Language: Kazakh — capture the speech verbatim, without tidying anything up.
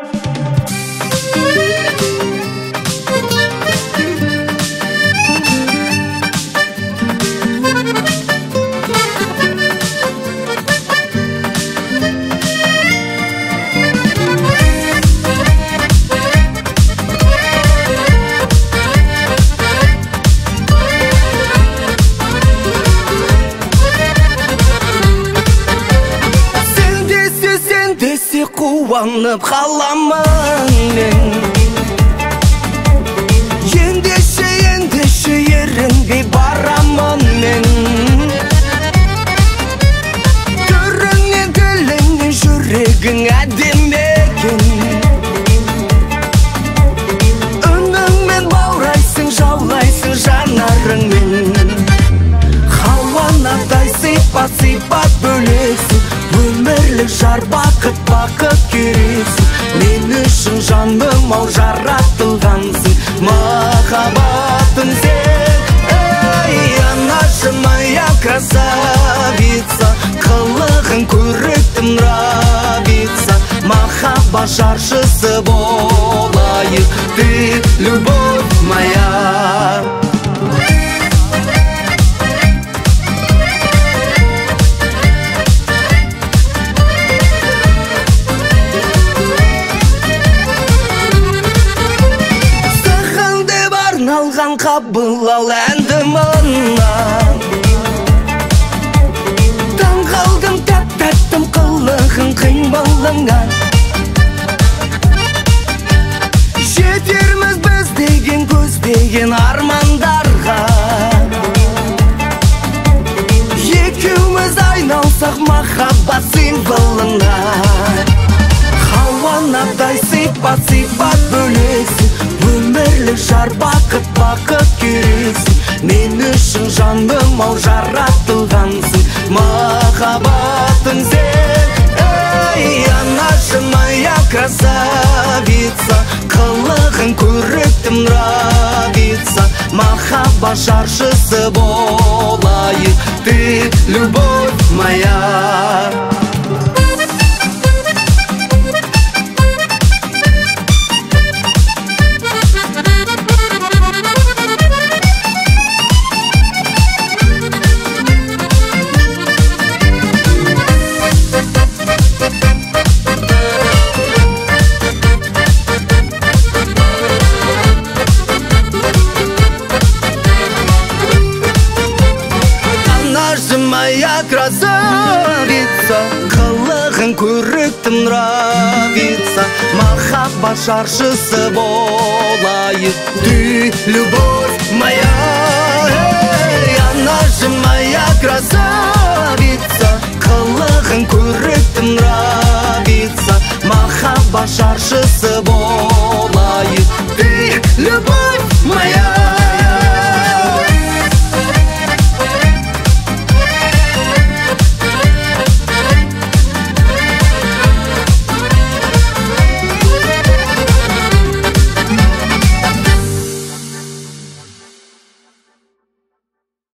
Қуанып қаламын мен, ендеше ендеше ерінбей барамын мен. Түріңнен тіліңнен жүрегің әдемі екен, үніңмен баурайсың, жаулайсың жанарыңмен. Хауанадай сипат сипат бөлексің, өмірлік жар бақыт бақыт керексің. Мен үшін жаным ау жаратылғансың, махаббатым сен. Эй, анашым, моя красавица, қылығың көріктім нравится. Махаббат жаршысы болайық, ты любовь моя. Қабыл ал әнді мұнан, таң қалдым тәп-тәттім қылығың қимылыңнан. Жетерміз біз деген көздеген армандарға, екеуміз айналсақ махаббат символына. Хауанадай сипат сипат бөлексің, өмірлік жар бақыт бақыт керексің. Мен үшін жаным ау жаратылғансың, махаббатым сен. Эй, анашым, моя красавица, қылығың көріктім нравится. Махаббат жаршысы болайық, ты любовь моя. Моя красавица, қылығың көріктім нравится. Махаббат жаршысы болайық, ты любовь моя. Эй, анашым, моя красавица, қылығың көріктім нравится. Махаббат жаршысы болайық.